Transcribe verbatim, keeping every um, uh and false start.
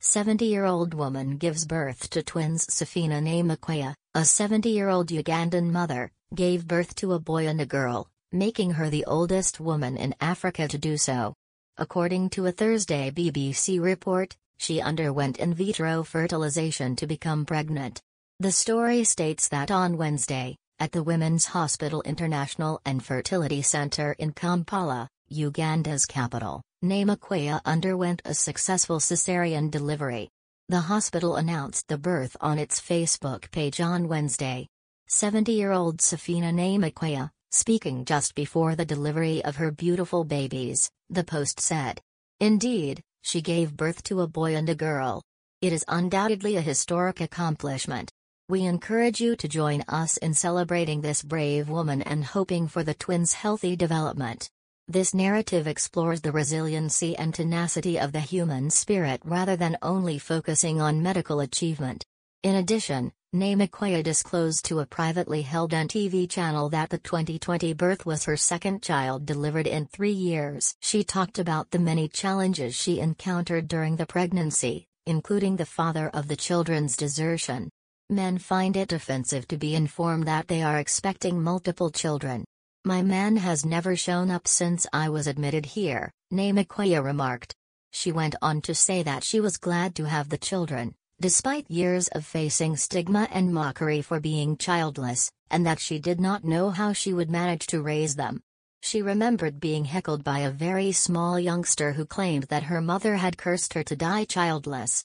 seventy-year-old woman gives birth to twins. Safina Namaquaya, a seventy-year-old Ugandan mother, gave birth to a boy and a girl, making her the oldest woman in Africa to do so. According to a Thursday B B C report, she underwent in vitro fertilization to become pregnant. The story states that on Wednesday, at the Women's Hospital International and Fertility Center in Kampala, Uganda's capital, Namaquaya underwent a successful cesarean delivery. The hospital announced the birth on its Facebook page on Wednesday. seventy-year-old Safina Namaquaya, speaking just before the delivery of her beautiful babies, the Post said. Indeed, she gave birth to a boy and a girl. It is undoubtedly a historic accomplishment. We encourage you to join us in celebrating this brave woman and hoping for the twins' healthy development. This narrative explores the resiliency and tenacity of the human spirit rather than only focusing on medical achievement. In addition, Namaquaya disclosed to a privately held N T V channel that the twenty twenty birth was her second child delivered in three years. She talked about the many challenges she encountered during the pregnancy, including the father of the children's desertion. Men find it offensive to be informed that they are expecting multiple children. My man has never shown up since I was admitted here, Namaquaya remarked. She went on to say that she was glad to have the children, despite years of facing stigma and mockery for being childless, and that she did not know how she would manage to raise them. She remembered being heckled by a very small youngster who claimed that her mother had cursed her to die childless.